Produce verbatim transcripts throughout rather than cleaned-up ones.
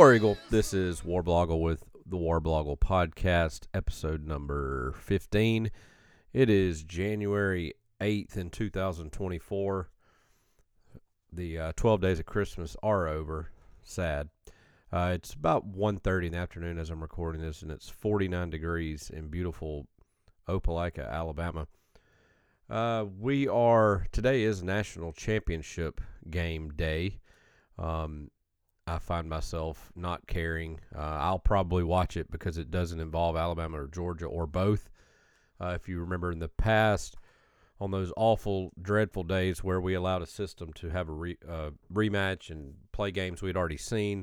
War Eagle. This is Warblogle with the Warblogle podcast, episode number fifteen. It is January eighth in two thousand twenty-four. The uh, twelve days of Christmas are over. Sad. Uh, it's about one thirty in the afternoon as I'm recording this, and it's forty-nine degrees in beautiful Opelika, Alabama. Uh, we are, today is National Championship Game Day. Um, I find myself not caring. Uh, I'll probably watch it because it doesn't involve Alabama or Georgia or both. Uh, if you remember in the past, on those awful, dreadful days where we allowed a system to have a re, uh, rematch and play games we'd already seen,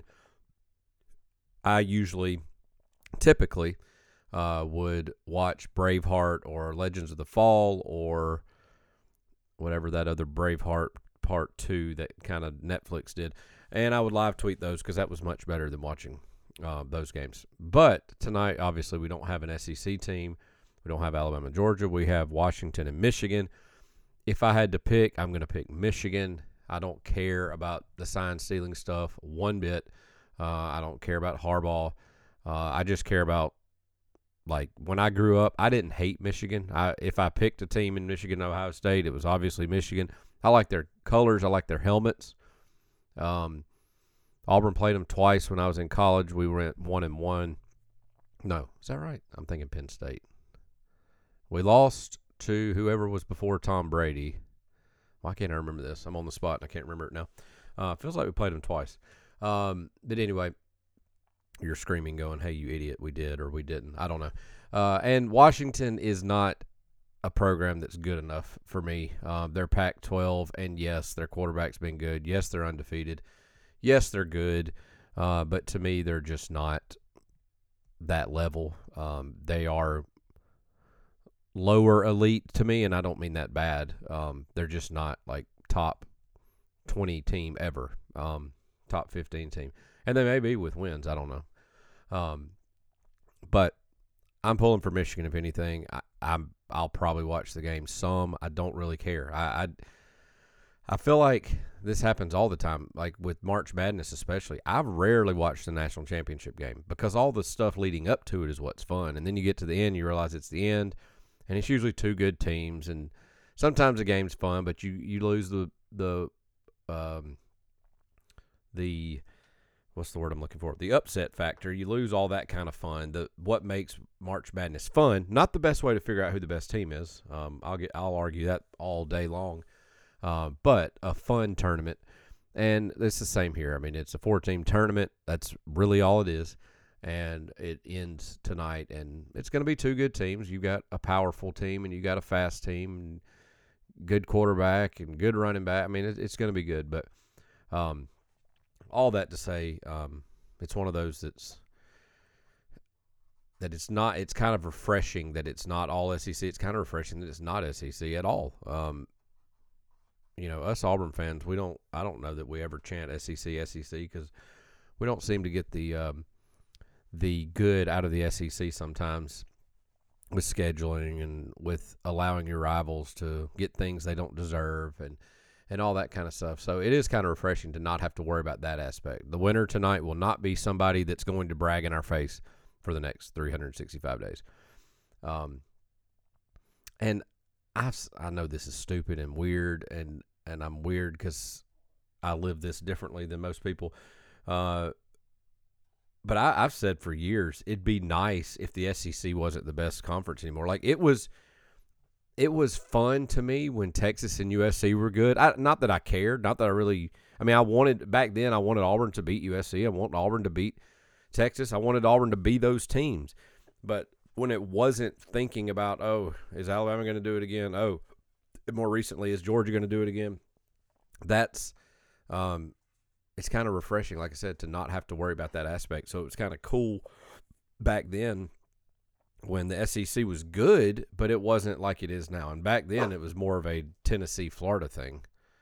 I usually, typically, uh, would watch Braveheart or Legends of the Fall or whatever that other Braveheart Part two that kind of Netflix did. And I would live tweet those because that was much better than watching uh, those games. But tonight, obviously, we don't have an S E C team. We don't have Alabama and Georgia. We have Washington and Michigan. If I had to pick, I'm going to pick Michigan. I don't care about the sign-stealing stuff one bit. Uh, I don't care about Harbaugh. Uh, I just care about, like, when I grew up, I didn't hate Michigan. I, if I picked a team in Michigan, Ohio State, it was obviously Michigan. I like their colors. I like their helmets. Um, Auburn played them twice when I was in college. We went one and one. No, is that right? I'm thinking Penn State. We lost to whoever was before Tom Brady. Why can't I remember this? I'm on the spot and I can't remember it now. Uh, feels like we played them twice. Um, but anyway, you're screaming going, hey, you idiot, we did or we didn't. I don't know. Uh, and Washington is not a program that's good enough for me. Um, they're Pac twelve, and yes, their quarterback's been good. Yes, they're undefeated. Yes, they're good. Uh, but to me, they're just not that level. Um, they are lower elite to me, and I don't mean that bad. Um, they're just not like top twenty team ever, um, top fifteen team. And they may be with wins. I don't know. Um, but I'm pulling for Michigan, if anything. I, I'm, I'll probably watch the game some. I don't really care. I, I, I feel like this happens all the time, like with March Madness especially. I've rarely watched the national championship game because all the stuff leading up to it is what's fun. And then you get to the end, you realize it's the end, and it's usually two good teams. And sometimes the game's fun, but you, you lose the the um, the – what's the word I'm looking for? The upset factor. You lose all that kind of fun. The what makes March Madness fun? Not the best way to figure out who the best team is. Um, I'll get I'll argue that all day long. Uh, but a fun tournament, and it's the same here. I mean, it's a four-team tournament. That's really all it is, and it ends tonight. And it's going to be two good teams. You got a powerful team, and you got a fast team, and good quarterback, and good running back. I mean, it, it's going to be good, but. Um, All that to say, um, it's one of those that's that it's not. It's kind of refreshing that it's not all S E C. It's kind of refreshing that it's not S E C at all. Um, you know, us Auburn fans, we don't. I don't know that we ever chant S E C, S E C because we don't seem to get the um, the good out of the S E C sometimes with scheduling and with allowing your rivals to get things they don't deserve and. and all that kind of stuff. So it is kind of refreshing to not have to worry about that aspect. The winner tonight will not be somebody that's going to brag in our face for the next three hundred sixty-five days. Um, and I've, I know this is stupid and weird, and, and I'm weird because I live this differently than most people. Uh, but I, I've said for years, it'd be nice if the S E C wasn't the best conference anymore. Like it was... It was fun to me when Texas and U S C were good. I, not that I cared. Not that I really – I mean, I wanted – back then I wanted Auburn to beat U S C. I wanted Auburn to beat Texas. I wanted Auburn to be those teams. But when it wasn't thinking about, oh, is Alabama going to do it again? Oh, more recently, is Georgia going to do it again? That's um, – it's kind of refreshing, like I said, to not have to worry about that aspect. So it was kind of cool back then when the S E C was good, but it wasn't like it is now. And back then, it was more of a Tennessee, Florida thing.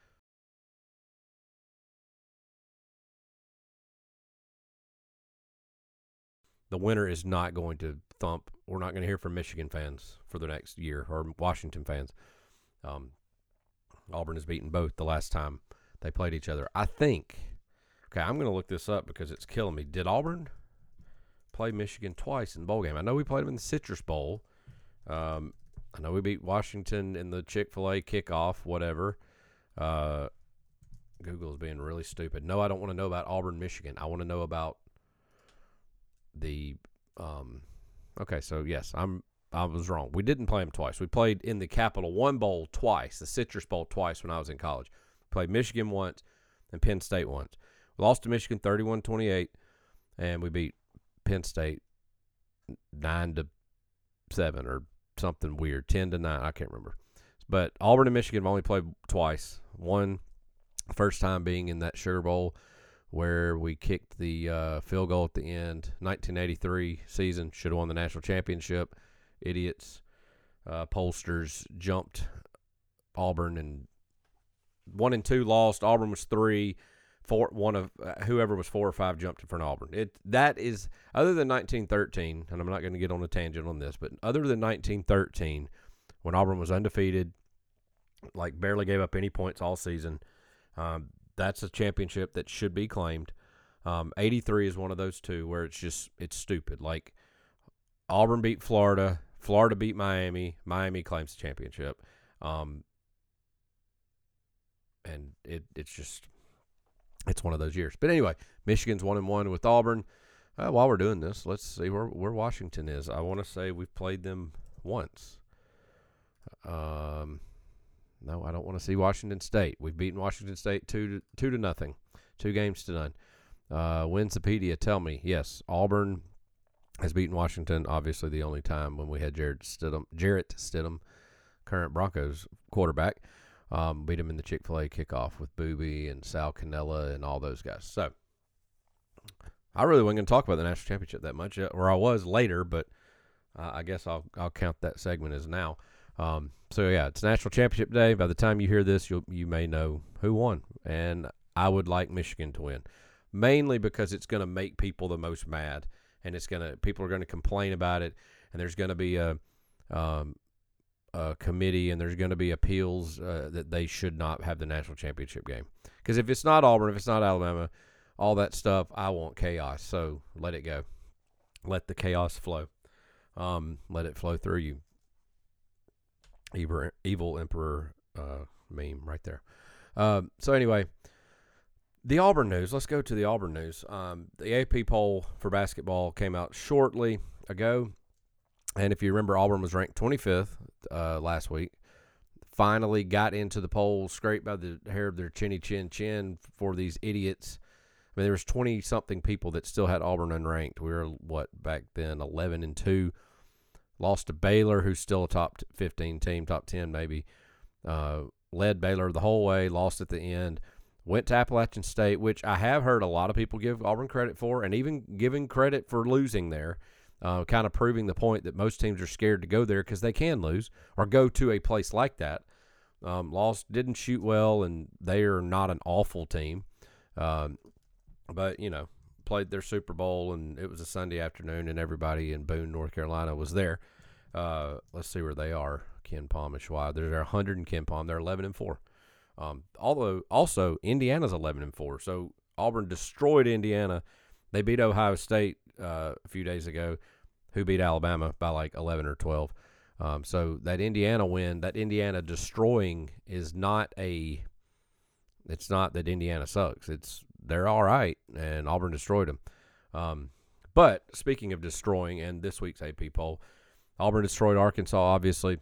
The winner is not going to thump. We're not going to hear from Michigan fans for the next year or Washington fans. Um, Auburn has beaten both the last time they played each other. I think Okay, I'm going to look this up because it's killing me. Did Auburn play Michigan twice in the bowl game? I know we played them in the Citrus Bowl. Um, I know we beat Washington in the Chick-fil-A kickoff, whatever. Uh, Google is being really stupid. No, I don't want to know about Auburn, Michigan. I want to know about the um, – okay, so, yes, I'm I was wrong. We didn't play them twice. We played in the Capital One Bowl twice, the Citrus Bowl twice when I was in college. Played Michigan once and Penn State once. We lost to Michigan thirty-one twenty-eight, and we beat Penn State nine to seven or something weird, ten to nine. I can't remember. But Auburn and Michigan have only played twice. One, first time being in that Sugar Bowl where we kicked the uh, field goal at the end. nineteen eighty-three season, should have won the national championship. Idiots, uh, pollsters jumped Auburn, and one and two lost. Auburn was three. Four, one of uh, whoever was four or five jumped in front of Auburn. It that is other than nineteen thirteen, and I'm not going to get on a tangent on this, but other than nineteen thirteen, when Auburn was undefeated, like barely gave up any points all season, um, that's a championship that should be claimed. Um, eighty-three is one of those two where it's just it's stupid. Like Auburn beat Florida, Florida beat Miami, Miami claims the championship, um, and it it's just. It's one of those years. But anyway, Michigan's one and one with Auburn. Uh, while we're doing this, let's see where, where Washington is. I want to say we've played them once. Um, no, I don't want to see Washington State. We've beaten Washington State two to, two to nothing. Two games to none. Uh, Winsipedia, tell me. Yes, Auburn has beaten Washington, obviously the only time when we had Jarrett Stidham, Jarrett Stidham, current Broncos quarterback. Um, beat him in the Chick-fil-A kickoff with Booby and Sal Cannella and all those guys. So, I really wasn't going to talk about the national championship that much, or I was later, but uh, I guess I'll I'll count that segment as now. Um, so, yeah, it's National Championship Day. By the time you hear this, you you may know who won, and I would like Michigan to win, mainly because it's going to make people the most mad, and it's going to people are going to complain about it, and there's going to be a um, Uh, committee, and there's going to be appeals uh, that they should not have the national championship game. Because if it's not Auburn, if it's not Alabama, all that stuff, I want chaos. So let it go. Let the chaos flow. Um, let it flow through you. Evil, evil Emperor uh, meme right there. Um, so anyway, the Auburn news. Let's go to the Auburn news. Um, the A P poll for basketball came out shortly ago. And if you remember, Auburn was ranked twenty-fifth uh, last week. Finally got into the poll, scraped by the hair of their chinny chin chin for these idiots. I mean, there was twenty-something people that still had Auburn unranked. We were, what, back then, eleven and two. Lost to Baylor, who's still a top fifteen team, top ten maybe. Uh, led Baylor the whole way, lost at the end. Went to Appalachian State, which I have heard a lot of people give Auburn credit for, and even giving credit for losing there. Uh, kind of proving the point that most teams are scared to go there because they can lose or go to a place like that. Um, lost, didn't shoot well, and they are not an awful team. Um, but, you know, played their Super Bowl, and it was a Sunday afternoon, and everybody in Boone, North Carolina was there. Uh, let's see where they are, Ken Palm and Schwab. They're one hundred in Ken Palm. They're eleven and four. Um, although, also, Indiana's eleven and four. So, Auburn destroyed Indiana. They beat Ohio State uh, a few days ago, who beat Alabama by like eleven or twelve. Um, so that Indiana win, that Indiana destroying is not a – it's not that Indiana sucks. It's they're all right, and Auburn destroyed them. Um, but speaking of destroying, and this week's A P poll, Auburn destroyed Arkansas, obviously.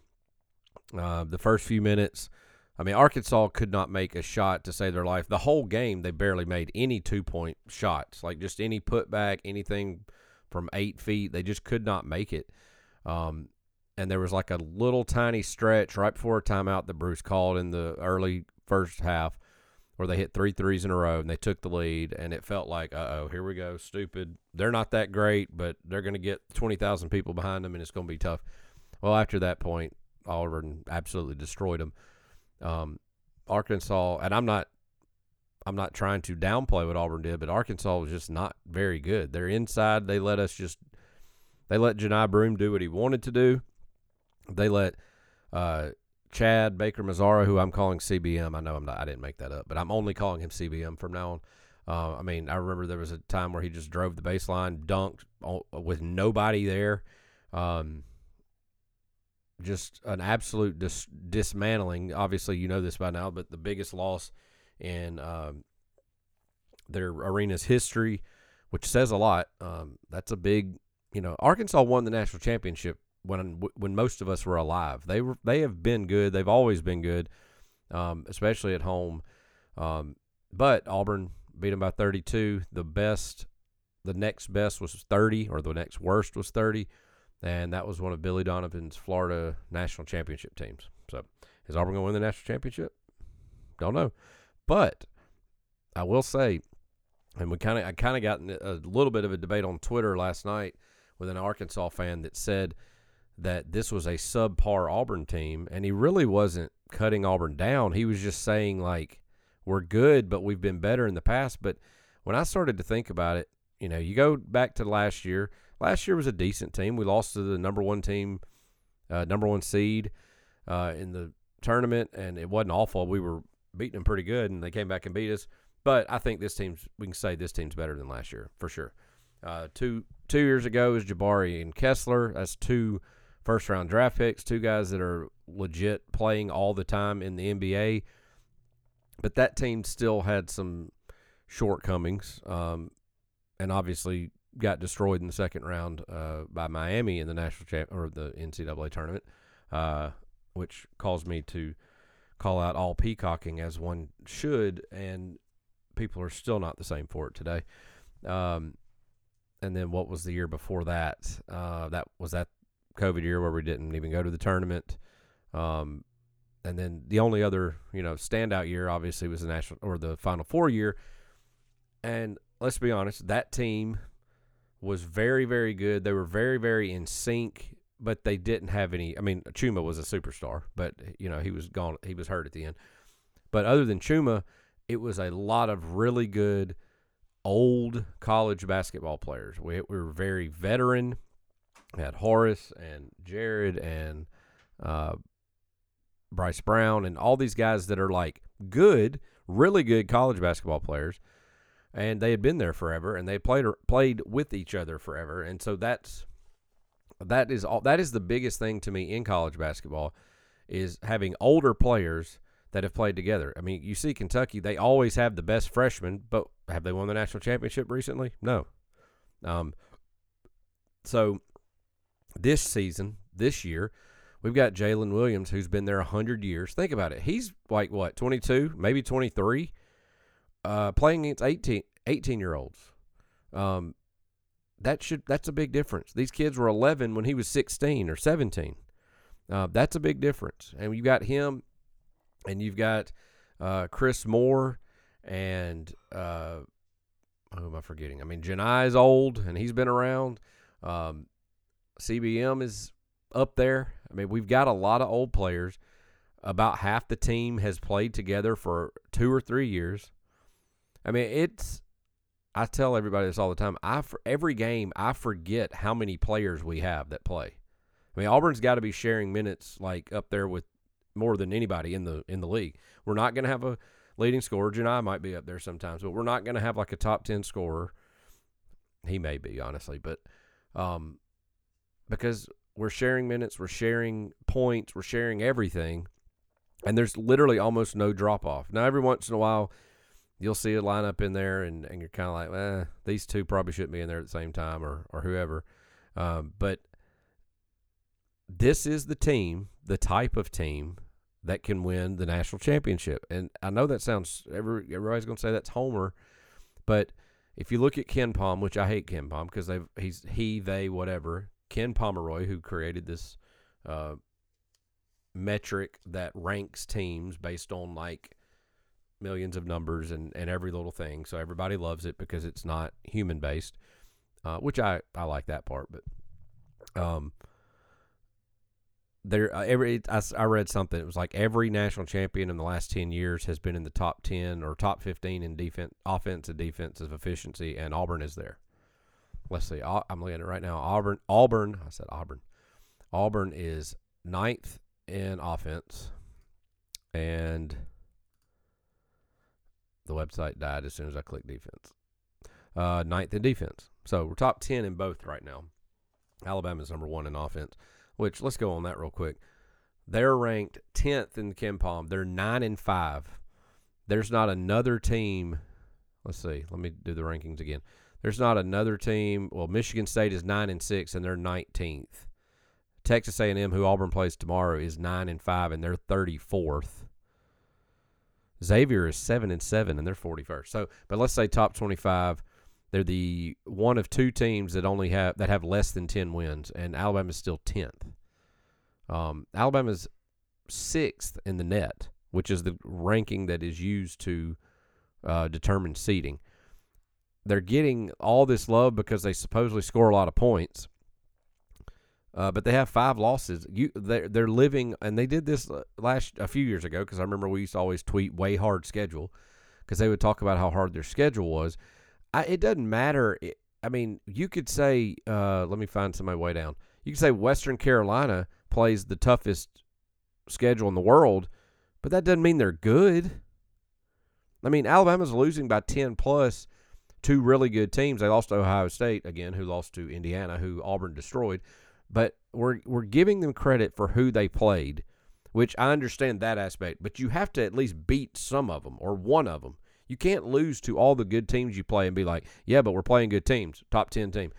Uh, the first few minutes, I mean, Arkansas could not make a shot to save their life. The whole game, they barely made any two-point shots, like just any putback, anything – from eight feet. They just could not make it. Um, and there was like a little tiny stretch right before a timeout that Bruce called in the early first half where they hit three threes in a row and they took the lead, and it felt like, uh-oh, here we go, stupid. They're not that great, but they're going to get twenty thousand people behind them, and it's going to be tough. Well, after that point, Auburn absolutely destroyed them. Um, Arkansas, and I'm not I'm not trying to downplay what Auburn did, but Arkansas was just not very good. They're inside. They let us just – they let Janai Broome do what he wanted to do. They let uh, Chad Baker Mazzara, who I'm calling C B M. I know I'm not, I didn't make that up, but I'm only calling him C B M from now on. Uh, I mean, I remember there was a time where he just drove the baseline, dunked all, with nobody there. Um, just an absolute dis- dismantling. Obviously, you know this by now, but the biggest loss in um, their arena's history, which says a lot. Um, that's a big, you know, Arkansas won the national championship when when most of us were alive. They were they have been good. They've always been good, um, especially at home. Um, but Auburn beat them by thirty-two. The best, the next best was thirty, or the next worst was thirty. And that was one of Billy Donovan's Florida national championship teams. So, is Auburn going to win the national championship? Don't know. But I will say, and we kind of, I kind of got in a little bit of a debate on Twitter last night with an Arkansas fan that said that this was a subpar Auburn team, and he really wasn't cutting Auburn down. He was just saying, like, we're good, but we've been better in the past. But when I started to think about it, you know, you go back to last year. Last year was a decent team. We lost to the number one team, uh, number one seed uh, in the tournament, and it wasn't awful. We were beating them pretty good, and they came back and beat us. But I think this team's, we can say this team's better than last year, for sure. Uh, two two years ago is Jabari and Kessler. That's two first-round draft picks, two guys that are legit playing all the time in the N B A. But that team still had some shortcomings, um, and obviously got destroyed in the second round uh, by Miami in the national champ or the N C double A tournament, uh, which caused me to call out all peacocking as one should, and people are still not the same for it today. Um, and then what was the year before that? Uh, that was that COVID year where we didn't even go to the tournament. Um, and then the only other, you know, standout year obviously was the national or the Final Four year. And let's be honest, that team was very, very good. They were very, very in sync, but they didn't have any. I mean, Chuma was a superstar, but, you know, he was gone. He was hurt at the end. But other than Chuma, it was a lot of really good old college basketball players. We, we were very veteran. We had Horace and Jared and uh, Bryce Brown and all these guys that are like good, really good college basketball players. And they had been there forever, and they played played with each other forever, and so that's that is all. That is the biggest thing to me in college basketball, is having older players that have played together. I mean, you see Kentucky; they always have the best freshmen, but have they won the national championship recently? No. Um. So this season, this year, we've got Jalen Williams, who's been there a hundred years. Think about it; he's like what, twenty-two, maybe twenty-three. Uh, playing against eighteen, eighteen-year-olds. Um, that should that's a big difference. These kids were eleven when he was sixteen or seventeen. Uh, that's a big difference. And you've got him, and you've got uh, Chris Moore, and uh, who am I forgetting? I mean, Janai is old, and he's been around. Um, C B M is up there. I mean, we've got a lot of old players. About half the team has played together for two or three years. I mean, it's – I tell everybody this all the time. I for every game, I forget how many players we have that play. I mean, Auburn's got to be sharing minutes like up there with more than anybody in the in the league. We're not going to have a leading scorer. Janai might be up there sometimes, but we're not going to have like a top ten scorer. He may be, honestly, but um, because we're sharing minutes, we're sharing points, we're sharing everything, and there's literally almost no drop-off. Now, every once in a while – you'll see a lineup in there, and, and you're kind of like, eh, these two probably shouldn't be in there at the same time, or or whoever. Um, but this is the team, the type of team that can win the national championship. And I know that sounds every everybody's going to say that's Homer, but if you look at Ken Pom, which I hate Ken Pom because they he's he they whatever Ken Pomeroy, who created this uh, metric that ranks teams based on like millions of numbers and, and every little thing. So everybody loves it because it's not human based, uh, which I, I like that part. But um, there uh, every I, I read something. It was like every national champion in the last ten years has been in the top ten or top fifteen in defense, offense and defensive efficiency, and Auburn is there. Let's see. I'm looking at it right now. Auburn. Auburn. I said Auburn. Auburn is ninth in offense, and the website died as soon as I clicked defense. Uh, ninth in defense. So we're top ten in both right now. Alabama's number one in offense, which let's go on that real quick. They're ranked tenth in the KenPom. They're nine and five. There's not another team. Let's see. Let me do the rankings again. There's not another team. Well, Michigan State is nine and six, and they're nineteenth. Texas A and M, who Auburn plays tomorrow, is nine and five, and they're thirty-fourth. Xavier is seven and seven, and they're forty-first. So, but let's say top twenty-five. They're the one of two teams that only have that have less than ten wins, and Alabama's still tenth. Um, Alabama's sixth in the net, which is the ranking that is used to uh, determine seeding. They're getting all this love because they supposedly score a lot of points, uh, but they have five losses. You, they're, they're living, and they did this last a few years ago because I remember we used to always tweet way hard schedule because they would talk about how hard their schedule was. I, it doesn't matter. It, I mean, you could say, uh, let me find somebody way down. You could say Western Carolina plays the toughest schedule in the world, but that doesn't mean they're good. I mean, Alabama's losing by ten plus two really good teams. They lost to Ohio State, again, who lost to Indiana, who Auburn destroyed. But we're we're giving them credit for who they played, which I understand that aspect. But you have to at least beat some of them or one of them. You can't lose to all the good teams you play and be like, yeah, but we're playing good teams, top ten team.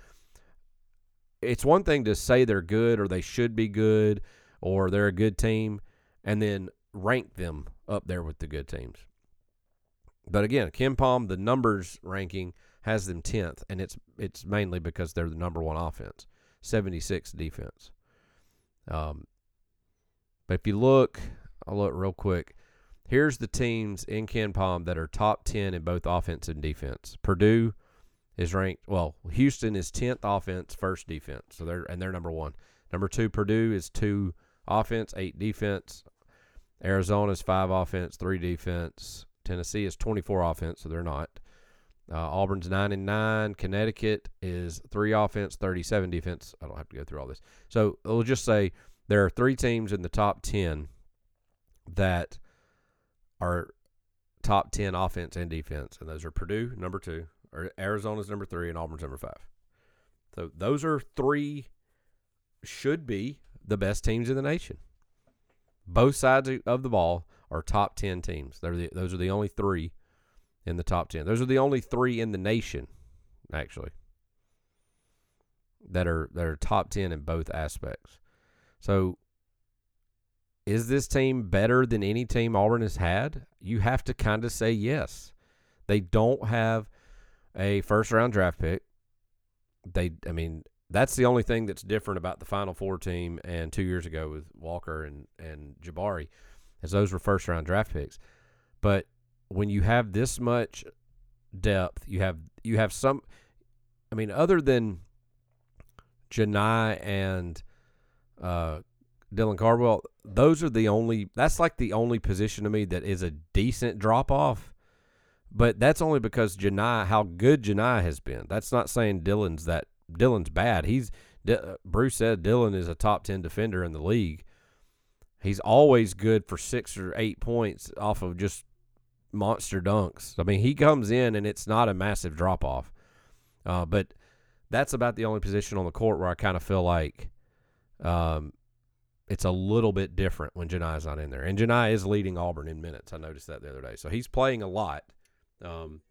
It's one thing to say they're good or they should be good or they're a good team and then rank them up there with the good teams. But again, KenPom, the numbers ranking, has them tenth, and it's it's mainly because they're the number one offense, seventy-sixth defense. Um, but if you look, I'll look real quick. Here's the teams in KenPom that are top ten in both offense and defense. Purdue is ranked, well, Houston is tenth offense, first defense, so they're and they're number one. Number two, Purdue is two offense, eight defense. Arizona is five offense, three defense. Tennessee is twenty-four offense, so they're not. Uh, Auburn's nine and nine. Connecticut is three offense, thirty-seven defense. I don't have to go through all this. So we'll just say there are three teams in the top ten that are top ten offense and defense, and those are Purdue, number two, or Arizona's number three, and Auburn's number five. So those are three should be the best teams in the nation. Both sides of the ball are top ten teams. They're the, those are the only three in the top ten. Those are the only three in the nation, actually, that are that are top ten in both aspects. So is this team better than any team Auburn has had? You have to kind of say yes. They don't have a first-round draft pick. They, I mean, that's the only thing that's different about the Final Four team and two years ago with Walker and, and Jabari, as those were first-round draft picks. But when you have this much depth, you have you have some – I mean, other than Janai and uh, Dylan Cardwell, those are the only – that's like the only position to me that is a decent drop-off. But that's only because Janai – how good Janai has been. That's not saying Dylan's that – Dylan's bad. He's Bruce said Dylan is a top ten defender in the league. He's always good for six or eight points off of just monster dunks. I mean, he comes in and it's not a massive drop off. Uh, but that's about the only position on the court where I kind of feel like um, it's a little bit different when Janai's not in there. And Janai is leading Auburn in minutes. I noticed that the other day. So he's playing a lot. Um,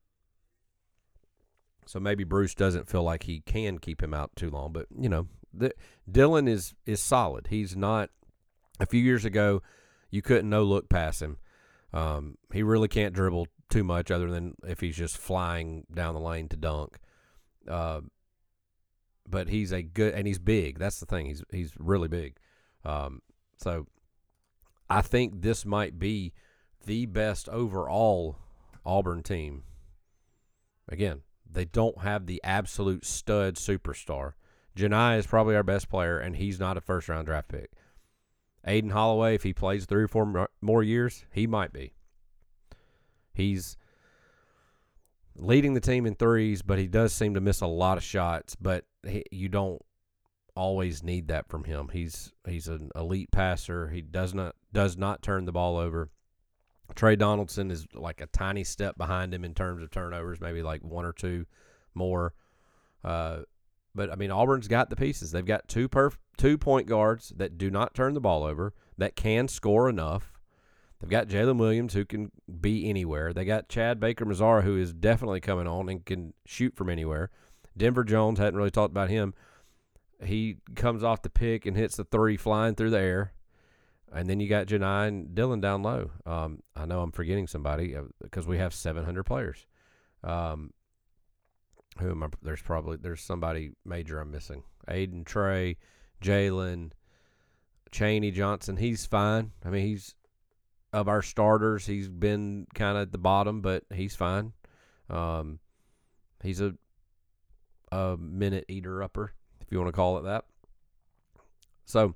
So maybe Bruce doesn't feel like he can keep him out too long. But, you know, the, Dylan is is solid. He's not – a few years ago, you couldn't no-look pass him. Um, he really can't dribble too much other than if he's just flying down the lane to dunk. Uh, but he's a good – and he's big. That's the thing. He's, he's really big. Um, so I think this might be the best overall Auburn team. Again, they don't have the absolute stud superstar. Janai is probably our best player, and he's not a first-round draft pick. Aiden Holloway, if he plays three or four more years, he might be. He's leading the team in threes, but he does seem to miss a lot of shots, but he, you don't always need that from him. He's he's an elite passer. He does not does not turn the ball over. Trey Donaldson is like a tiny step behind him in terms of turnovers, maybe like one or two more. Uh, but, I mean, Auburn's got the pieces. They've got two perf- two point guards that do not turn the ball over, that can score enough. They've got Jalen Williams, who can be anywhere. They got Chad Baker-Mazara, who is definitely coming on and can shoot from anywhere. Denver Jones, hadn't really talked about him. He comes off the pick and hits the three flying through the air. And then you got Janai and Dylan down low. Um, I know I'm forgetting somebody because we have seven hundred players. Um, who am I? There's probably there's somebody major I'm missing. Aiden, Trey, Jalen, Chaney, Johnson. He's fine. I mean, he's of our starters. He's been kind of at the bottom, but he's fine. Um, he's a a minute eater upper, if you want to call it that. So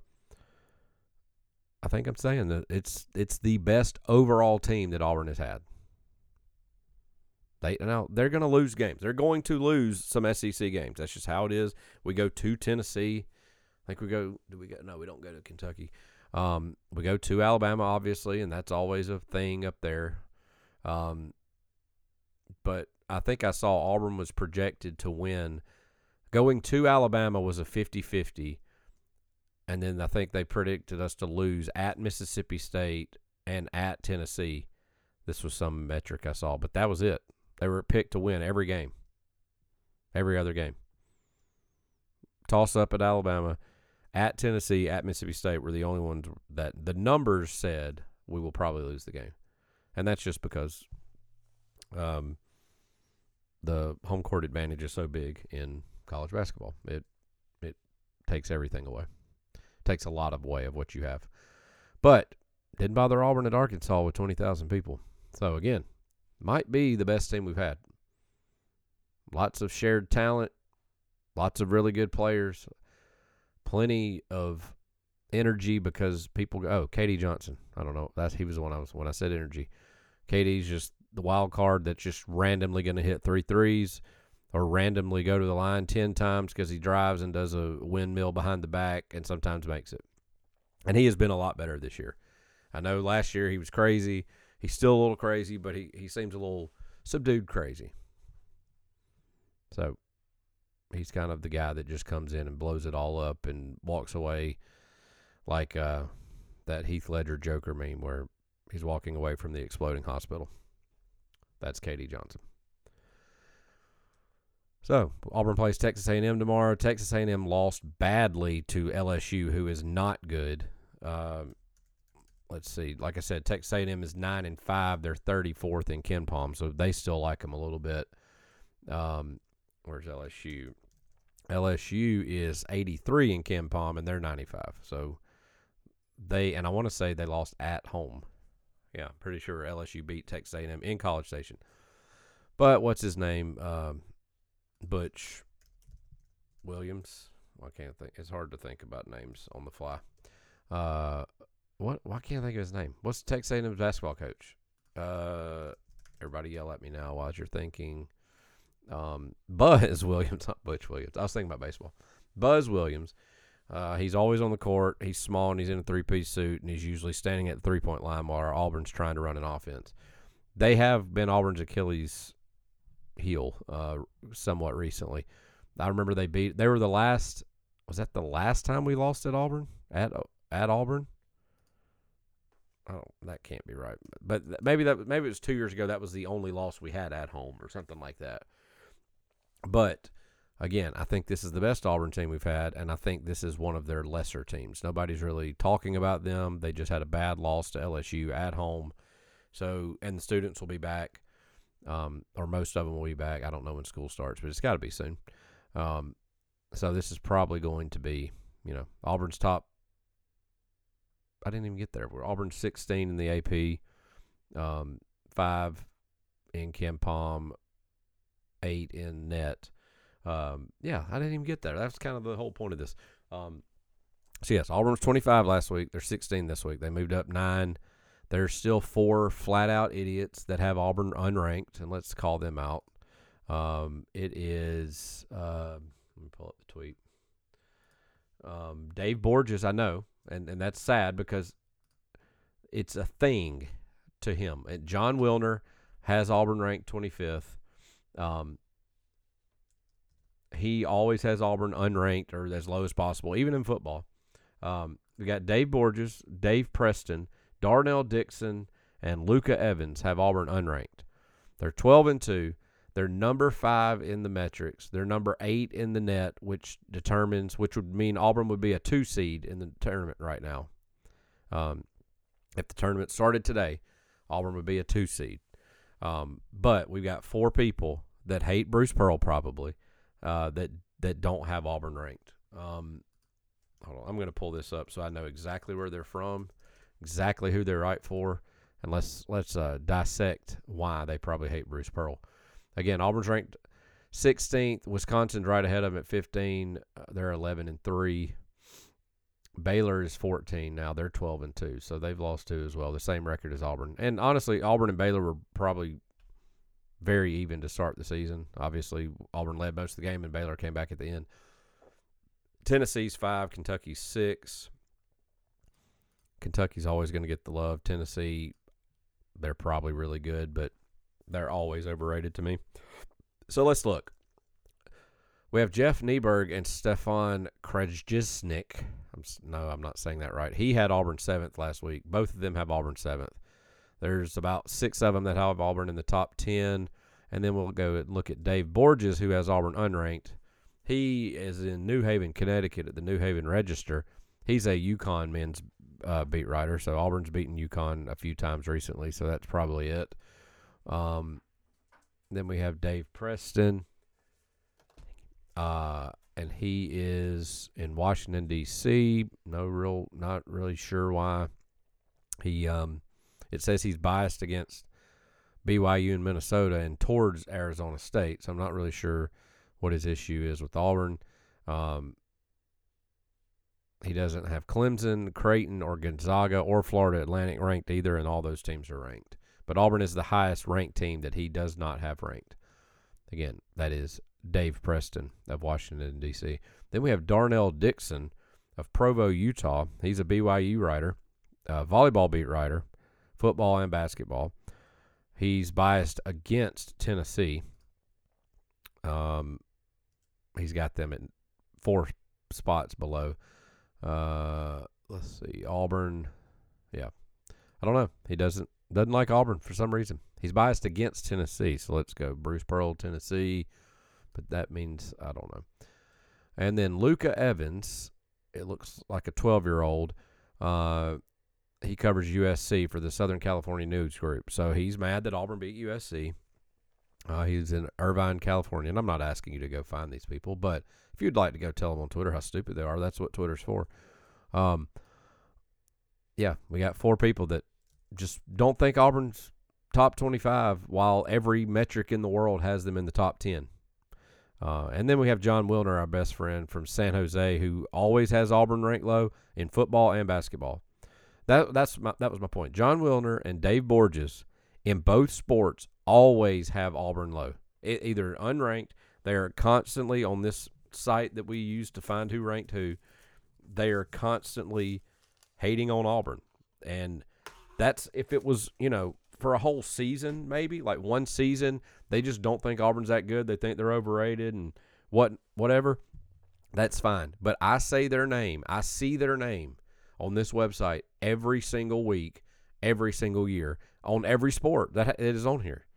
I think I'm saying that it's it's the best overall team that Auburn has had. They now they're going to lose games. They're going to lose some S E C games. That's just how it is. We go to Tennessee. I think we go. Do we go? No, we don't go to Kentucky. Um, we go to Alabama, obviously, and that's always a thing up there. Um, but I think I saw Auburn was projected to win. Going to Alabama was a fifty-fifty. And then I think they predicted us to lose at Mississippi State and at Tennessee. This was some metric I saw, but that was it. They were picked to win every game, every other game. Toss up at Alabama, at Tennessee, at Mississippi State were the only ones that the numbers said we will probably lose the game. And that's just because um, the home court advantage is so big in college basketball. It it takes everything away. Takes a lot of away of what you have. But didn't bother Auburn at Arkansas with twenty thousand people. So, again, might be the best team we've had. Lots of shared talent, lots of really good players, plenty of energy because people go, oh, K D Johnson. I don't know. That's he was the one I was when I said energy. K D's just the wild card that's just randomly going to hit three threes or randomly go to the line ten times because he drives and does a windmill behind the back and sometimes makes it. And he has been a lot better this year. I know last year he was crazy. He's still a little crazy, but he, he seems a little subdued crazy. So he's kind of the guy that just comes in and blows it all up and walks away like uh, that Heath Ledger Joker meme where he's walking away from the exploding hospital. That's K D Johnson. So, Auburn plays Texas A and M tomorrow. Texas A and M lost badly to L S U, who is not good. Um, let's see. Like I said, Texas A and M is nine and five. They're thirty-fourth in KenPom, so they still like them a little bit. Um, where's L S U? L S U is eighty-three in KenPom, and they're ninety-five. So, they, and I want to say they lost at home. Yeah, I'm pretty sure L S U beat Texas A and M in College Station. But what's his name? Um, Butch Williams. Well, I can't think. It's hard to think about names on the fly. Uh, what? Why can't I think of his name? What's Texas A and M's basketball coach? Uh, everybody yell at me now while you're thinking. Um, Buzz Williams, not Butch Williams. I was thinking about baseball. Buzz Williams. Uh, he's always on the court. He's small and he's in a three-piece suit, and he's usually standing at the three-point line while Auburn's trying to run an offense. They have been Auburn's Achilles heel uh, somewhat recently. I remember they beat. They were the last. Was that the last time we lost at Auburn? At at Auburn? Oh, that can't be right. But maybe that maybe it was two years ago. That was the only loss we had at home, or something like that. But again, I think this is the best Auburn team we've had, and I think this is one of their lesser teams. Nobody's really talking about them. They just had a bad loss to L S U at home. So, and the students will be back. Um, or most of them will be back. I don't know when school starts, but it's got to be soon. Um, so this is probably going to be, you know, Auburn's top. I didn't even get there. We're Auburn's sixteen in the A P, um, five in KenPom, eight in net. Um, yeah, I didn't even get there. That's kind of the whole point of this. Um, so yes, Auburn was twenty-five last week. They're sixteen this week. They moved up nine. There's still four flat-out idiots that have Auburn unranked, and let's call them out. Um, it is uh, – let me pull up the tweet. Um, Dave Borges, I know, and, and that's sad because it's a thing to him. And John Wilner has Auburn ranked twenty-fifth. Um, he always has Auburn unranked or as low as possible, even in football. Um, we got Dave Borges, Dave Preston, Darnell Dixon, and Luca Evans have Auburn unranked. They're twelve and two. They're number five in the metrics. They're number eight in the net, which determines, which would mean Auburn would be a two seed in the tournament right now. Um, if the tournament started today, Auburn would be a two seed. Um, but we've got four people that hate Bruce Pearl probably uh, that that don't have Auburn ranked. Um, hold on, I'm going to pull this up so I know exactly where they're from, exactly who they're right for, and let's let's uh, dissect why they probably hate Bruce Pearl. Again, Auburn's ranked sixteenth. Wisconsin's right ahead of them at fifteen. Uh, they're eleven and three. Baylor is fourteen now. They're twelve and two, so they've lost two as well. The same record as Auburn. And honestly, Auburn and Baylor were probably very even to start the season. Obviously, Auburn led most of the game, and Baylor came back at the end. Tennessee's five. Kentucky's six. Kentucky's always going to get the love. Tennessee, they're probably really good, but they're always overrated to me. So let's look. We have Jeff Nieberg and Stefan Krajisnik. I'm, no, I'm not saying that right. He had Auburn seventh last week. Both of them have Auburn seventh. There's about six of them that have Auburn in the top ten. And then we'll go and look at Dave Borges, who has Auburn unranked. He is in New Haven, Connecticut at the New Haven Register. He's a UConn men's uh, beat writer, so Auburn's beaten UConn a few times recently, so that's probably it. Um, then we have Dave Preston, uh, and he is in Washington, D C No real, not really sure why. He, um, it says he's biased against B Y U and Minnesota and towards Arizona State, so I'm not really sure what his issue is with Auburn. Um, he doesn't have Clemson, Creighton, or Gonzaga, or Florida Atlantic ranked either, and all those teams are ranked. But Auburn is the highest ranked team that he does not have ranked. Again, that is Dave Preston of Washington, D C Then we have Darnell Dixon of Provo, Utah. He's a B Y U writer, uh, volleyball beat writer, football and basketball. He's biased against Tennessee. Um, he's got them at four spots below. Uh, let's see, Auburn. Yeah, I don't know. He doesn't. Doesn't like Auburn for some reason. He's biased against Tennessee. So let's go. Bruce Pearl, Tennessee. But that means, I don't know. And then Luca Evans, it looks like a twelve-year-old. Uh, he covers U S C for the Southern California News Group. So he's mad that Auburn beat U S C. Uh, he's in Irvine, California. And I'm not asking you to go find these people. But if you'd like to go tell them on Twitter how stupid they are, that's what Twitter's for. Um, yeah, we got four people that just don't think Auburn's top twenty-five while every metric in the world has them in the top ten. Uh, and then we have John Wilner, our best friend from San Jose, who always has Auburn ranked low in football and basketball. That that's my, that was my point. John Wilner and Dave Borges in both sports always have Auburn low. It, either unranked, they are constantly on this site that we use to find who ranked who. They are constantly hating on Auburn. And that's if it was, you know, for a whole season, maybe like one season, they just don't think Auburn's that good. They think they're overrated and what, whatever. That's fine. But I say their name. I see their name on this website every single week, every single year on every sport that it is on here.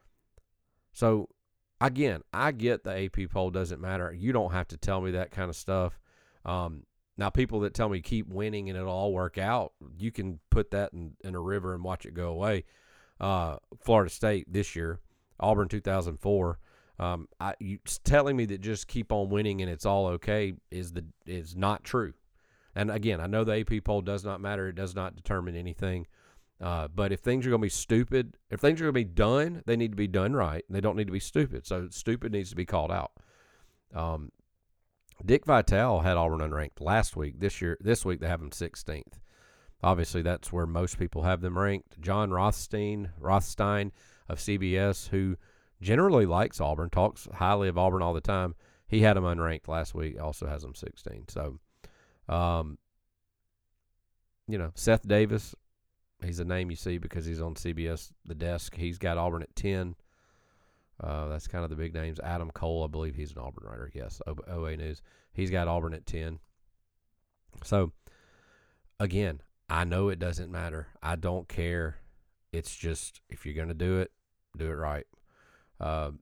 So again, I get the A P poll doesn't matter. You don't have to tell me that kind of stuff. Um, Now, people that tell me keep winning and it'll all work out, you can put that in, in a river and watch it go away. Uh, Florida State this year, Auburn two thousand four. Um, I, you telling me that just keep on winning and it's all okay is the is not true. And again, I know the A P poll does not matter; it does not determine anything. Uh, but if things are going to be stupid, if things are going to be done, they need to be done right. They don't need to be stupid. So stupid needs to be called out. Um, Dick Vitale had Auburn unranked last week. This year, this week they have him sixteenth. Obviously, that's where most people have them ranked. John Rothstein, Rothstein of C B S, who generally likes Auburn, talks highly of Auburn all the time. He had him unranked last week. Also has him sixteen. So, um, you know, Seth Davis, He's a name you see because he's on C B S The Desk. He's got Auburn at ten. Uh, that's kind of the big names. Adam Cole, I believe he's an Auburn writer. Yes, O A News. He's got Auburn at ten. So, again, I know it doesn't matter. I don't care. It's just, if you're going to do it, do it right. Uh,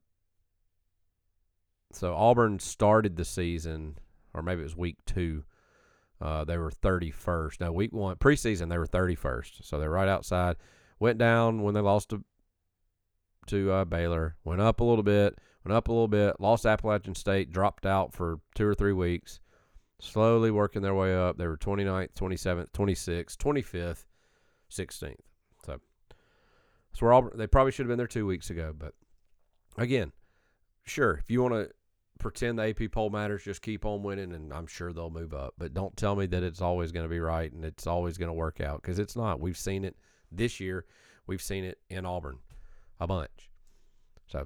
so, Auburn started the season, or maybe it was week two. Uh, they were thirty-first. Now, week one, preseason, they were thirty-first. So, they're right outside. Went down when they lost to, to uh, Baylor. Went up a little bit. Went up a little bit. Lost Appalachian State. Dropped out for two or three weeks. Slowly working their way up. They were twenty-ninth, twenty-seventh, twenty-sixth, twenty-fifth, sixteenth. So, that's where Auburn, they probably should have been there two weeks ago. But, again, sure, if you want to pretend the A P poll matters, just keep on winning, and I'm sure they'll move up. But don't tell me that it's always going to be right and it's always going to work out, because it's not. We've seen it this year. We've seen it in Auburn a bunch. So,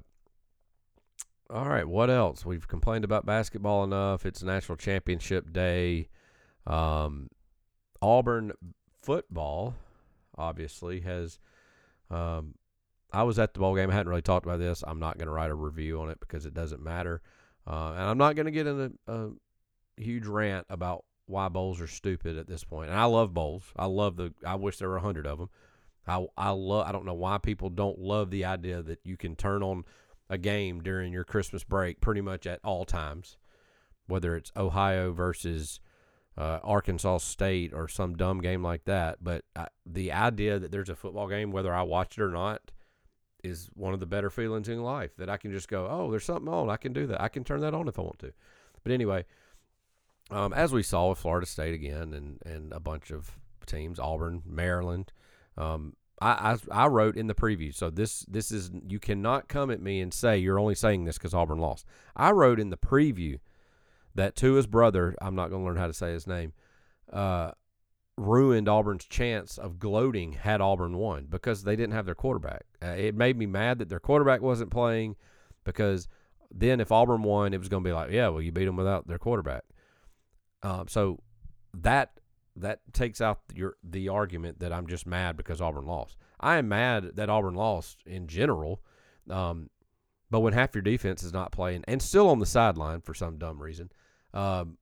all right, what else? We've complained about basketball enough. It's National Championship Day. Um, Auburn football, obviously, has um, – I was at the bowl game. I hadn't really talked about this. I'm not going to write a review on it because it doesn't matter. Uh, and I'm not going to get in a, a huge rant about why bowls are stupid at this point. And I love bowls. I love the – I wish there were a hundred of them. I, I, love, I don't know why people don't love the idea that you can turn on – a game during your Christmas break pretty much at all times, whether it's Ohio versus uh, Arkansas State or some dumb game like that. But I, the idea that there's a football game, whether I watch it or not, is one of the better feelings in life, that I can just go, oh, there's something on. I can do that. I can turn that on if I want to. But anyway, um, as we saw with Florida State again and, and a bunch of teams, Auburn, Maryland, um, I, I I wrote in the preview, so this this is, you cannot come at me and say you're only saying this because Auburn lost. I wrote in the preview that Tua's brother, I'm not going to learn how to say his name, uh, ruined Auburn's chance of gloating had Auburn won because they didn't have their quarterback. Uh, it made me mad that their quarterback wasn't playing, because then if Auburn won, it was going to be like, yeah, well, you beat them without their quarterback. Um, so that that takes out your the argument that I'm just mad because Auburn lost. I am mad that Auburn lost in general, um, but when half your defense is not playing and still on the sideline for some dumb reason, um,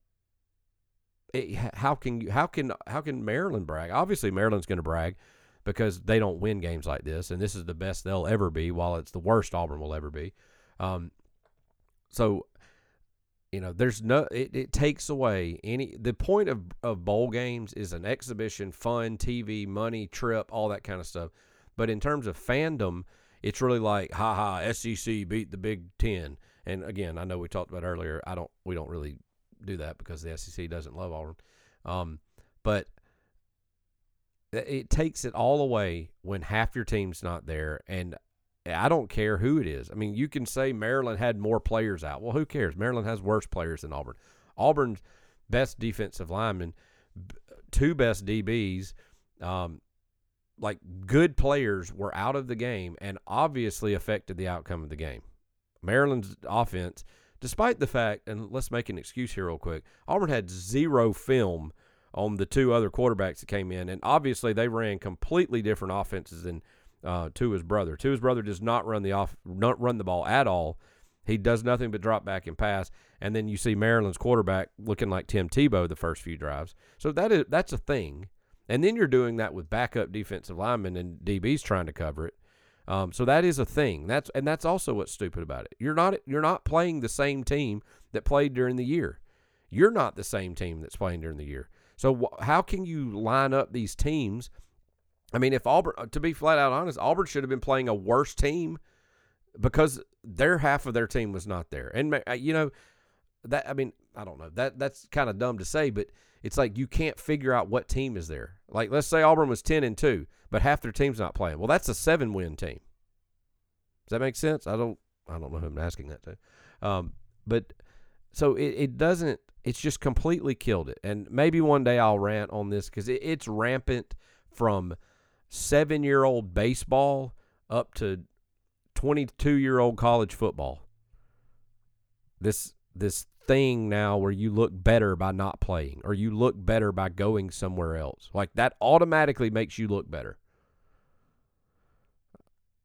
it, how can you, how can how can Maryland brag? Obviously, Maryland's going to brag because they don't win games like this, and this is the best they'll ever be, while it's the worst Auburn will ever be. Um, so. You know, there's no, it, it takes away any, the point of, of bowl games is an exhibition, fun, T V, money, trip, all that kind of stuff. But in terms of fandom, it's really like, ha ha, S E C beat the Big Ten. And again, I know we talked about earlier, I don't, we don't really do that because the S E C doesn't love Auburn. Um, but it takes it all away when half your team's not there. And I don't care who it is. I mean, you can say Maryland had more players out. Well, who cares? Maryland has worse players than Auburn. Auburn's best defensive linemen, two best D Bs, um, like good players were out of the game and obviously affected the outcome of the game. Maryland's offense, despite the fact, and let's make an excuse here real quick, Auburn had zero film on the two other quarterbacks that came in, and obviously they ran completely different offenses than Uh, Tua's brother. Tua's brother does not run the off, not run the ball at all. He does nothing but drop back and pass. And then you see Maryland's quarterback looking like Tim Tebow the first few drives. So that is that's a thing. And then you're doing that with backup defensive linemen and D Bs trying to cover it. Um, so that is a thing. That's and that's also what's stupid about it. You're not you're not playing the same team that played during the year. You're not the same team that's playing during the year. So wh- how can you line up these teams? I mean, if Auburn, to be flat out honest, Auburn should have been playing a worse team because their half of their team was not there. And, you know, that, I mean, I don't know. That That's kind of dumb to say, but it's like you can't figure out what team is there. Like, let's say Auburn was ten and two, but half their team's not playing. Well, that's a seven-win team. Does that make sense? I don't I don't know who I'm asking that to. Um, but so it, it doesn't, it's just completely killed it. And maybe one day I'll rant on this because it, it's rampant from seven-year-old baseball up to twenty-two-year-old college football. This this thing now where you look better by not playing or you look better by going somewhere else. Like that automatically makes you look better.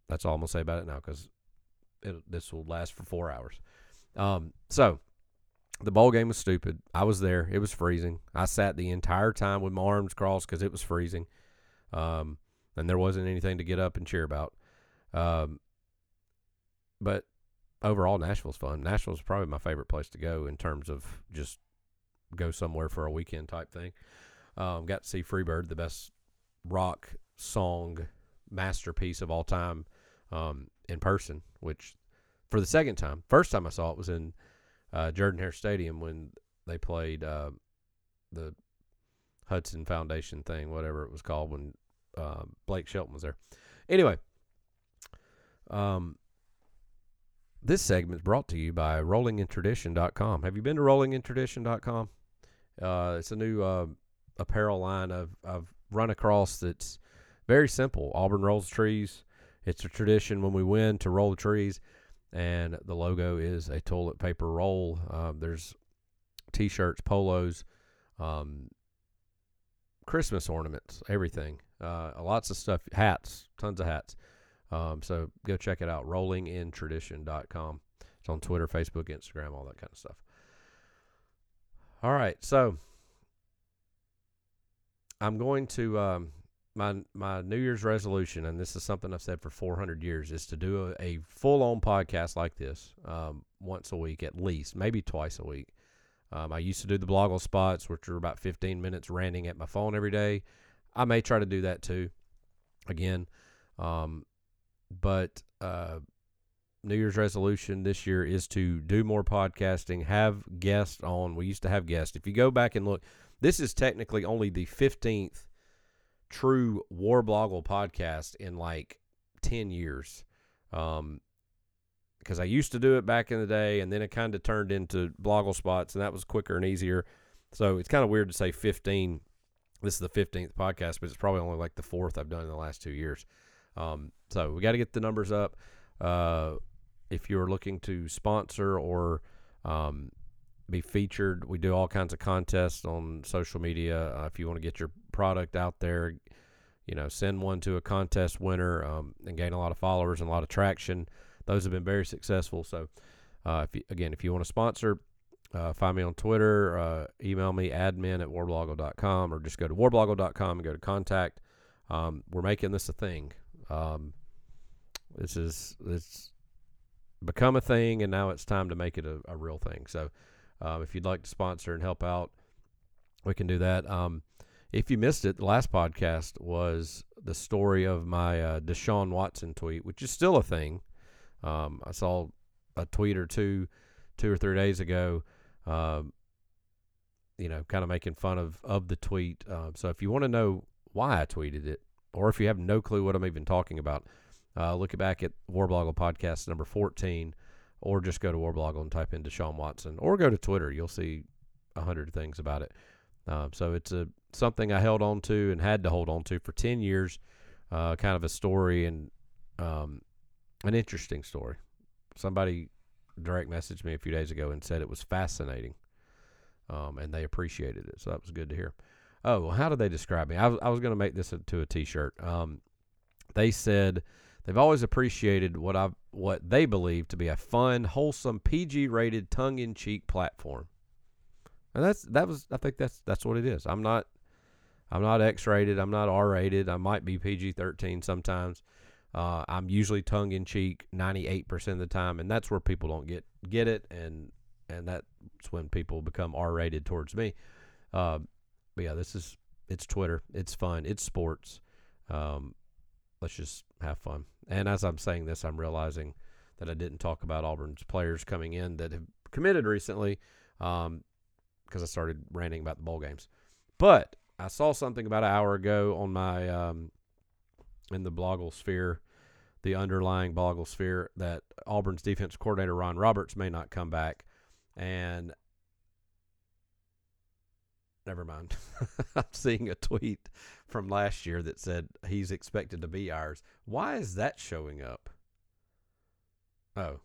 That's all I'm going to say about it now because this will last for four hours. Um, so, the bowl game was stupid. I was there. It was freezing. I sat the entire time with my arms crossed because it was freezing. Um, and there wasn't anything to get up and cheer about. Um, but overall, Nashville's fun. Nashville's probably my favorite place to go in terms of just go somewhere for a weekend type thing. Um, got to see Freebird, the best rock song masterpiece of all time, um, in person, which for the second time. First time I saw it was in uh, Jordan-Hare Stadium when they played uh, the Hudson Foundation thing, whatever it was called, when uh, Blake Shelton was there. Anyway, um, this segment is brought to you by rolling in tradition dot com. Have you been to rolling in tradition dot com? Uh, it's a new uh, apparel line I've, I've run across that's very simple. Auburn rolls trees. It's a tradition when we win to roll the trees, and the logo is a toilet paper roll. Um, there's T-shirts, polos, um, Christmas ornaments, everything. Uh, lots of stuff, hats, tons of hats. Um, so go check it out, rolling in tradition dot com. It's on Twitter, Facebook, Instagram, all that kind of stuff. All right, so I'm going to um, my my New Year's resolution, and this is something I've said for four hundred years, is to do a, a full-on podcast like this um, once a week at least, maybe twice a week. Um, I used to do the Bloggle spots, which are about fifteen minutes ranting at my phone every day. I may try to do that too, again. Um, but uh, New Year's resolution this year is to do more podcasting, have guests on. We used to have guests. If you go back and look, this is technically only the fifteenth true Warbloggle podcast in like ten years. Um, because I used to do it back in the day, and then it kind of turned into Bloggle spots, and that was quicker and easier. So it's kind of weird to say fifteen. This is the fifteenth podcast, but it's probably only like the fourth I've done in the last two years. Um, so we got to get the numbers up. Uh, if you're looking to sponsor or um, be featured, we do all kinds of contests on social media. Uh, if you want to get your product out there, you know, send one to a contest winner um, and gain a lot of followers and a lot of traction. Those have been very successful. So, uh, if you, again, if you want to sponsor, uh, find me on Twitter, uh, email me, admin at warbloggle dot com, or just go to warbloggle dot com and go to contact. Um, we're making this a thing. Um, this is it's become a thing, and now it's time to make it a, a real thing. So, uh, if you'd like to sponsor and help out, we can do that. Um, if you missed it, the last podcast was the story of my uh, Deshaun Watson tweet, which is still a thing. Um, I saw a tweet or two, two or three days ago, um, you know, kind of making fun of, of the tweet. Um, so if you want to know why I tweeted it, or if you have no clue what I'm even talking about, uh, look back at Warbloggle podcast number fourteen, or just go to Warbloggle and type in Deshaun Watson, or go to Twitter. You'll see a hundred things about it. Um, so it's a something I held on to and had to hold on to for ten years, uh, kind of a story and um, an interesting story. Somebody direct messaged me a few days ago and said it was fascinating, um, and they appreciated it. So that was good to hear. Oh, well, how did they describe me? I was, I was going to make this into a T-shirt. Um, they said they've always appreciated what I what they believe to be a fun, wholesome, P G-rated, tongue-in-cheek platform. And that's that was I think that's that's what it is. I'm not I'm not X-rated. I'm not R-rated. I might be P G thirteen sometimes. Uh, I'm usually tongue-in-cheek ninety-eight percent of the time, and that's where people don't get get it, and and that's when people become R-rated towards me. Uh, but yeah, this is it's Twitter. It's fun. It's sports. Um, let's just have fun. And as I'm saying this, I'm realizing that I didn't talk about Auburn's players coming in that have committed recently, um, because I started ranting about the bowl games. But I saw something about an hour ago on my um, in the Bloggle sphere, the underlying Bloggle sphere, that Auburn's defense coordinator Ron Roberts may not come back. And never mind. I'm seeing a tweet from last year that said he's expected to be ours. Why is that showing up? Oh.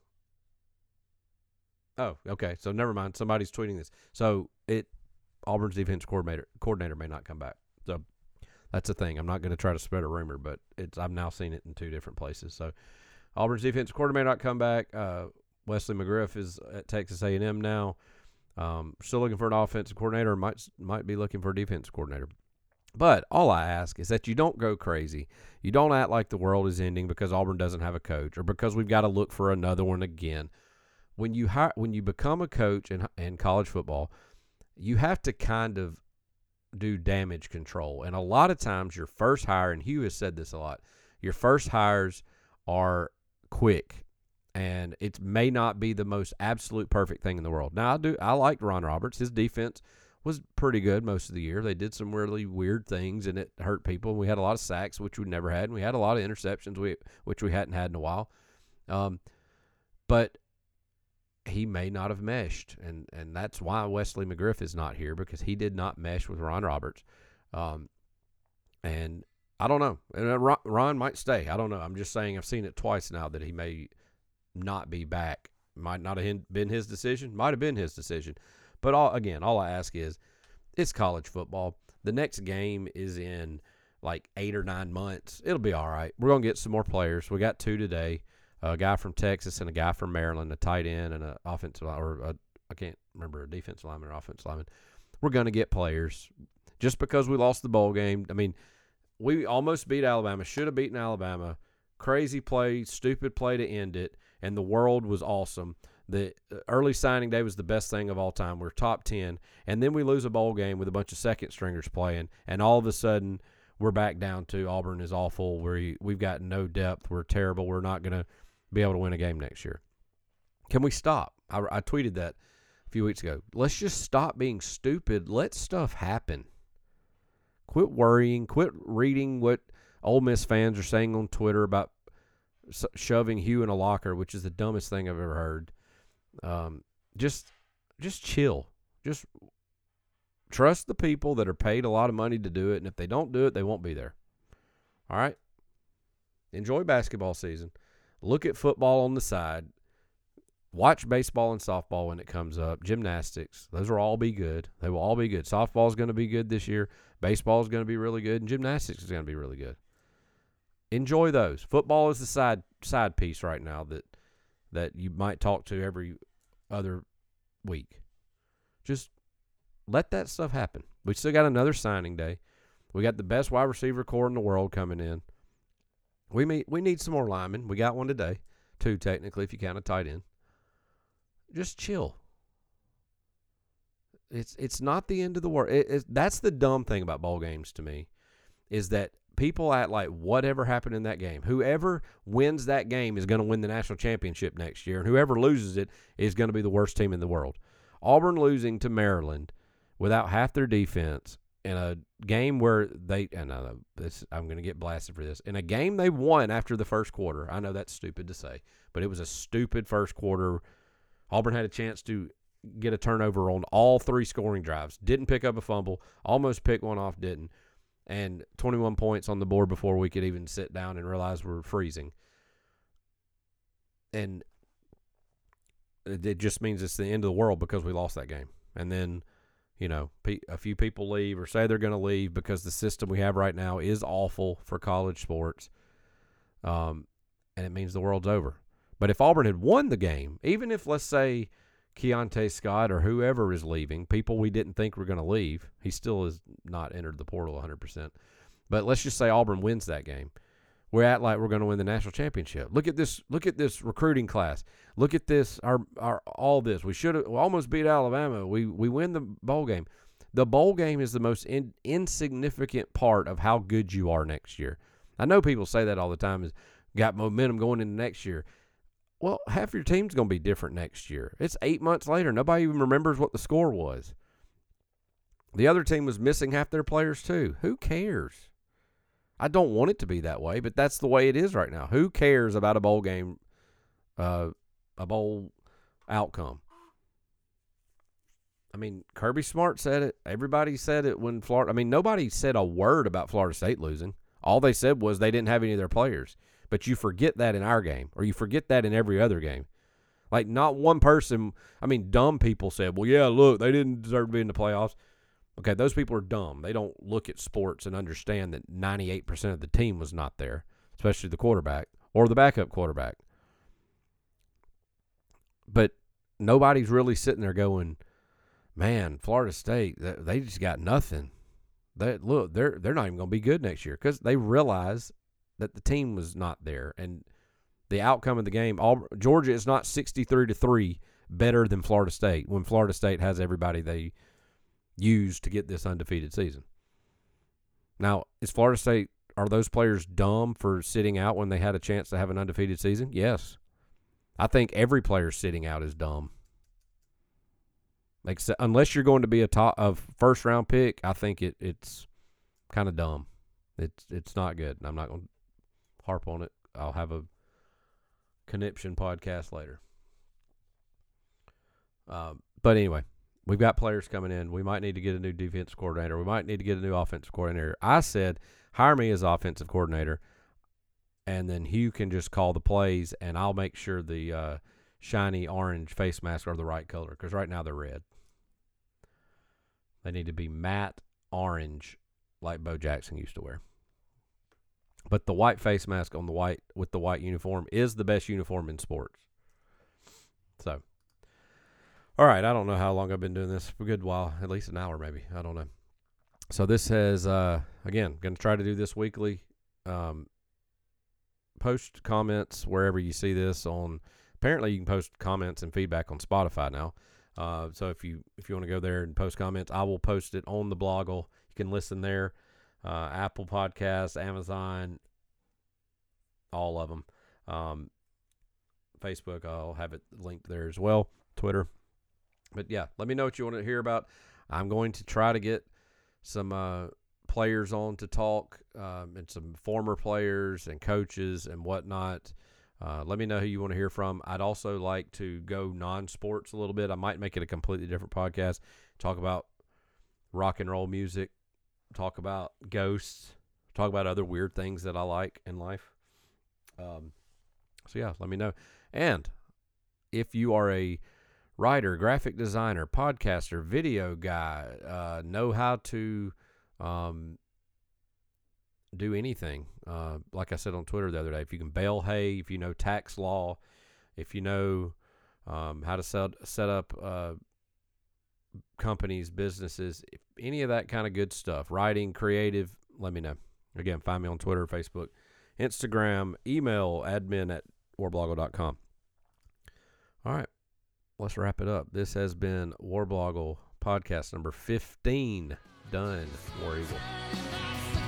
Oh, okay. So never mind. Somebody's tweeting this. So it Auburn's defense coordinator coordinator may not come back. So That's a thing. I'm not going to try to spread a rumor, but it's I've now seen it in two different places. So Auburn's defensive coordinator not come back. Uh, Wesley McGriff is at Texas A and M now. Um, still looking for an offensive coordinator. Might might be looking for a defensive coordinator. But all I ask is that you don't go crazy. You don't act like the world is ending because Auburn doesn't have a coach or because we've got to look for another one again. When you hire, when you become a coach in, in college football, you have to kind of do damage control. And a lot of times your first hire, and Hugh has said this a lot, your first hires are quick. And it may not be the most absolute perfect thing in the world. Now, I do I liked Ron Roberts. His defense was pretty good most of the year. They did some really weird things, and it hurt people. We had a lot of sacks, which we never had, and we had a lot of interceptions, we, which we hadn't had in a while. Um, but he may not have meshed, and, and that's why Wesley McGriff is not here, because he did not mesh with Ron Roberts. Um, and I don't know. And Ron, Ron might stay. I don't know. I'm just saying I've seen it twice now that he may not be back. Might not have been his decision. Might have been his decision. But all, again, all I ask is, it's college football. The next game is in like eight or nine months. It'll be all right. We're going to get some more players. We got two today, a guy from Texas and a guy from Maryland, a tight end and an offensive, or a, I can't remember, a defensive lineman or offensive lineman. We're going to get players. Just because we lost the bowl game, I mean, we almost beat Alabama, should have beaten Alabama. Crazy play, stupid play to end it, and the world was awesome. The early signing day was the best thing of all time. We're top ten, and then we lose a bowl game with a bunch of second stringers playing, and all of a sudden we're back down to Auburn is awful. We we've got no depth. We're terrible. We're not going to be able to win a game next year. Can we stop? I, I tweeted that a few weeks ago. Let's just stop being stupid. Let stuff happen. Quit worrying. Quit reading what Ole Miss fans are saying on Twitter about shoving Hugh in a locker, which is the dumbest thing I've ever heard. Um, just, just chill. Just trust the people that are paid a lot of money to do it, and if they don't do it, they won't be there. All right? Enjoy basketball season. Look at football on the side. Watch baseball and softball when it comes up. Gymnastics. Those will all be good. They will all be good. Softball is going to be good this year. Baseball is going to be really good, and gymnastics is going to be really good. Enjoy those. Football is the side side piece right now that that you might talk to every other week. Just let that stuff happen. We still got another signing day. We got the best wide receiver core in the world coming in. We meet, we need some more linemen. We got one today. Two, technically, if you count a tight end. Just chill. It's it's not the end of the world. It, it, that's the dumb thing about bowl games to me, is that people act like whatever happened in that game, whoever wins that game is going to win the national championship next year, and whoever loses it is going to be the worst team in the world. Auburn losing to Maryland without half their defense in a game where they, and I know this, I'm going to get blasted for this, in a game they won after the first quarter. I know that's stupid to say, but it was a stupid first quarter. Auburn had a chance to get a turnover on all three scoring drives. Didn't pick up a fumble. Almost picked one off, didn't. And twenty-one points on the board before we could even sit down and realize we're freezing. And it just means it's the end of the world because we lost that game. And then, you know, a few people leave or say they're going to leave because the system we have right now is awful for college sports. Um, and it means the world's over. But if Auburn had won the game, even if, let's say, Keontae Scott or whoever is leaving, people we didn't think were going to leave, he still has not entered the portal one hundred percent. But let's just say Auburn wins that game. We're at like we're going to win the national championship. Look at this! Look at this recruiting class. Look at this! Our our all this. We should have almost beat Alabama. We we win the bowl game. The bowl game is the most in, insignificant part of how good you are next year. I know people say that all the time. Is got momentum going into next year. Well, half your team's going to be different next year. It's eight months later. Nobody even remembers what the score was. The other team was missing half their players too. Who cares? I don't want it to be that way, but that's the way it is right now. Who cares about a bowl game, uh, a bowl outcome? I mean, Kirby Smart said it. Everybody said it when Florida – I mean, nobody said a word about Florida State losing. All they said was they didn't have any of their players. But you forget that in our game, or you forget that in every other game. Like, not one person, I mean, dumb people said, well, yeah, look, they didn't deserve to be in the playoffs. Okay, those people are dumb. They don't look at sports and understand that ninety-eight percent of the team was not there, especially the quarterback or the backup quarterback. But nobody's really sitting there going, man, Florida State, they just got nothing. They, look, they're they're not even going to be good next year, because they realize that the team was not there. And the outcome of the game, all, Georgia is not sixty-three to three better than Florida State when Florida State has everybody they used to get this undefeated season. Now, is Florida State, are those players dumb for sitting out when they had a chance to have an undefeated season? Yes. I think every player sitting out is dumb. Like, unless you're going to be a top of first round pick, I think it it's kind of dumb. It's it's not good. I'm not going to harp on it. I'll have a conniption podcast later. Um, but anyway, we've got players coming in. We might need to get a new defensive coordinator. We might need to get a new offensive coordinator. I said, hire me as offensive coordinator, and then Hugh can just call the plays, and I'll make sure the uh, shiny orange face masks are the right color, because right now they're red. They need to be matte orange like Bo Jackson used to wear. But the white face mask on the white with the white uniform is the best uniform in sports. So, all right, I don't know how long I've been doing this. For a good while, at least an hour maybe. I don't know. So this has, uh, again, going to try to do this weekly. Um, post comments wherever you see this on. Apparently, you can post comments and feedback on Spotify now. Uh, so if you if you want to go there and post comments, I will post it on the Bloggle. You can listen there. Uh, Apple Podcasts, Amazon, all of them. Um, Facebook, I'll have it linked there as well. Twitter. But yeah, let me know what you want to hear about. I'm going to try to get some uh, players on to talk, um, and some former players and coaches and whatnot. Uh, let me know who you want to hear from. I'd also like to go non-sports a little bit. I might make it a completely different podcast. Talk about rock and roll music. Talk about ghosts. Talk about other weird things that I like in life. Um, so, yeah, let me know. And if you are a writer, graphic designer, podcaster, video guy, uh, know how to um, do anything. Uh, like I said on Twitter the other day, if you can bale hay, if you know tax law, if you know um, how to set, set up uh, companies, businesses, if any of that kind of good stuff, writing, creative, let me know. Again, find me on Twitter, Facebook, Instagram, email admin at warblogle dot com. All right. Let's wrap it up. This has been Warblogle podcast number fifteen. Done. War Eagle.